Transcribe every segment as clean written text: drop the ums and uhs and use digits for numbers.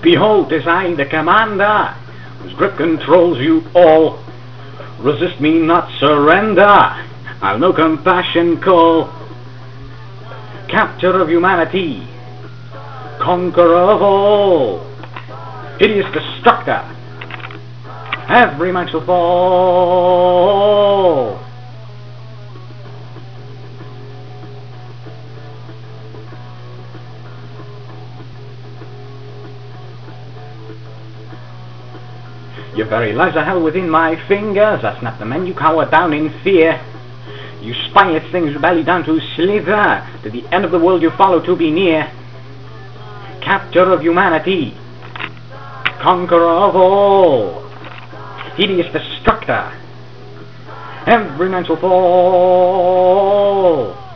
Behold, 'tis I, the commander, whose grip controls you all. Resist me not, surrender, I'll no compassion call. Captor of humanity, conqueror of all, hideous destructor, every man shall fall. Your very lives are held within my fingers. I snap them and you cower down in fear. You spineless things belly down to slither. To the end of the world you follow to be near. Captor of humanity, conqueror of all, hideous destructor, every man shall fall.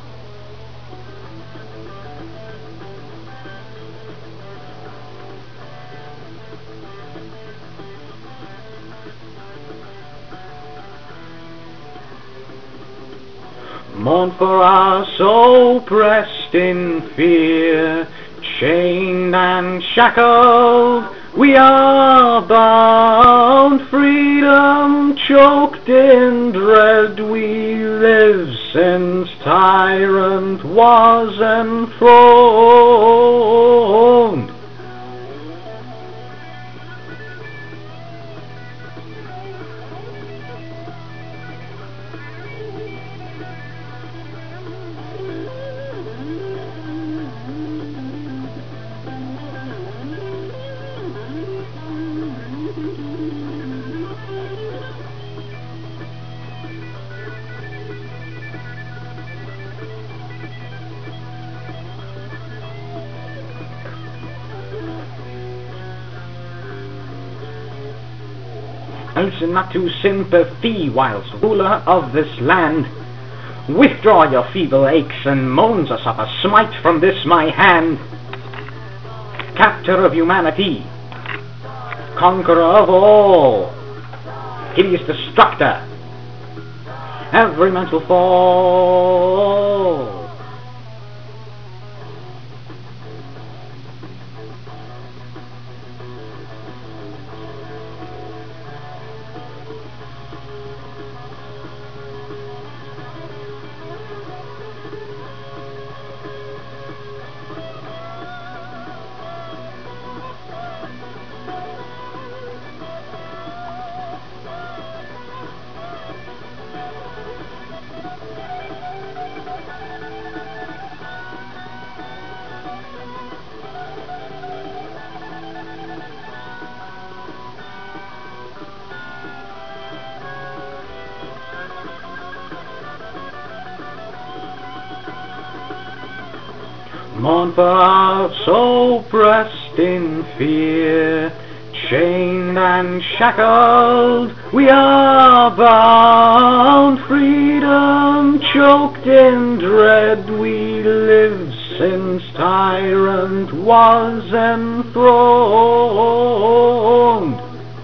Mourn for us, oppressed in fear, chained and shackled, we are bound. Freedom choked in dread, we live since tyrant was enthroned. Listen not to sympathy, whilst ruler of this land. Withdraw your feeble aches and moans, or suffer smite from this my hand. Captor of humanity, conqueror of all, hideous destructor, every man shall fall. Mourn for us, oppressed in fear, chained and shackled, we are bound. Freedom choked in dread, we live since tyrant was enthroned.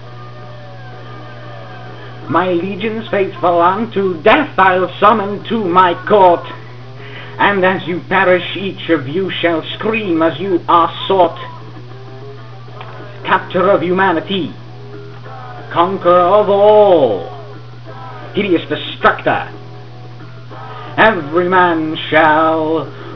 My legions faithful unto death I'll summon to my court, and as you perish each of you shall scream as you are sought. Captor of humanity, conqueror of all, hideous destructor, every man shall